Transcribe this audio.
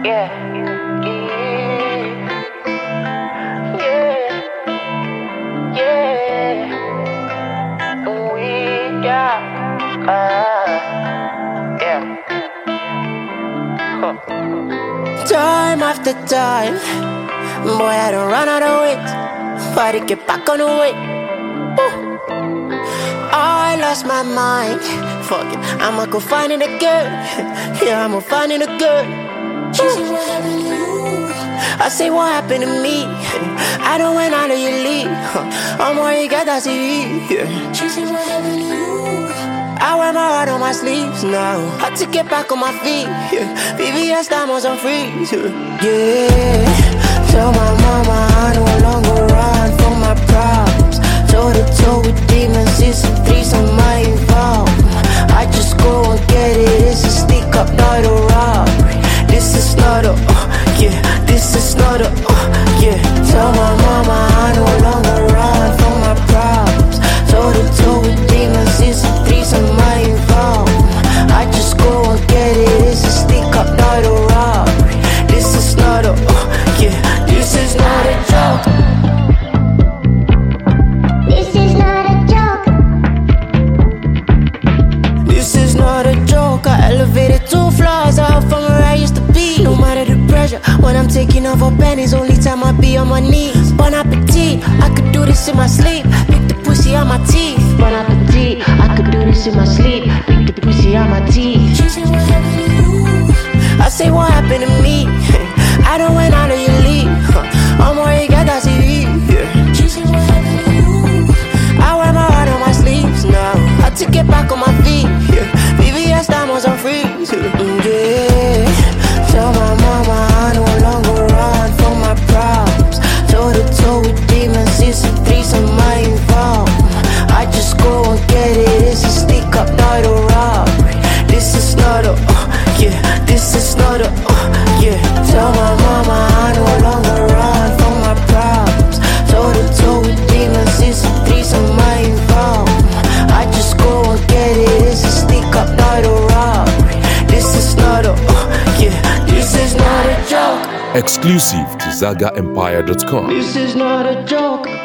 Yeah. Yeah. Yeah. We got. Yeah. Time after time, boy, I don't run out of wit. But to get back on the way. I lost my mind. Fuck it, I'ma go find it again. Yeah, I'ma find it again. She said, what happened to you? I say, what happened to me? I don't went out of your league. I'm worried, got that TV. She said, what happened to you? I wear my heart on my sleeves now. Had to get back on my feet. VVS diamonds on freeze. Yeah, tell my mama I no longer run from my problems. Toe to toe with demons, it's a threesome I involve. I just go and get it, it's a sneak up, not a robbery. This is not a, yeah, this is not a, yeah. Tell my mama I no longer run from my problems. Toe to toe with demons, it's a threesome I involve. I just go and get it, it's a sneak up, not a robbery. This is not a, yeah, this is not a joke. I elevated 2 floors out from where I used to be. No matter the pressure, when I'm taking over pennies, only time I be on my knees. Bon appetit, I could do this in my sleep. Pick the pussy out my teeth. Bon appetit, I could do this in my sleep. Pick the pussy out my teeth. She said, what happened to you? I say, what happened to me? I don't went out of your league. I'm worried, got that TV. She said, what happened to you? I wear my heart on my sleeves now. Had to get back on my feet. VVS diamonds on freeze. Yeah, tell my mama I no longer run from my problems. Toe to toe with demons, it's a threesome I involve. I just go and get it, it's a sneak up, not a robbery. This is not a, yeah, this is not a, yeah. Tell my mama I no longer run from my problems. Toe to toe with demons, it's a threesome I involve. I just go and get it, it's a sneak up, not a robbery. This is not a, yeah, this is not a joke. Exclusive to ZagaEmpire.com. This is not a joke.